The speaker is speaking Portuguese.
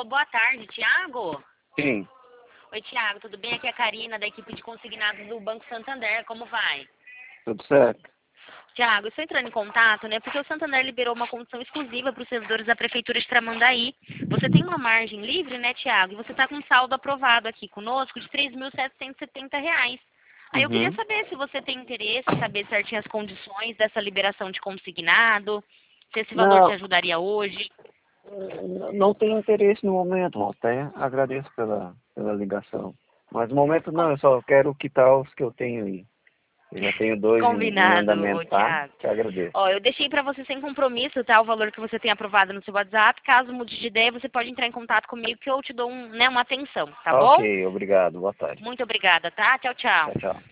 Alô, boa tarde, Thiago? Sim, Oi, Thiago, tudo bem? Aqui é a Karina, da equipe de consignados do Banco Santander. Como vai? tudo certo. Thiago, eu estou entrando em contato, né? Porque o Santander liberou uma condição exclusiva para os servidores da Prefeitura de Tramandaí. Você tem uma margem livre, né, Thiago? E você está com um saldo aprovado aqui conosco de R$ 3.770. Aí eu queria Uhum. saber se você tem interesse em saber certinho as condições dessa liberação de consignado, se esse valor te Não, ajudaria hoje. não tenho interesse no momento, até agradeço pela ligação. Mas no momento não, eu só quero quitar os que eu tenho aí. Eu já tenho dois em Combinado, andamento, ô tá? Thiago. Te agradeço. Ó, eu deixei para você sem compromisso, tá? O valor que você tem aprovado no seu WhatsApp. Caso mude de ideia, você pode entrar em contato comigo que eu te dou uma atenção, tá bom? Ok, obrigado, boa tarde. Muito obrigada, tá? Tchau, Tchau, tchau. tchau.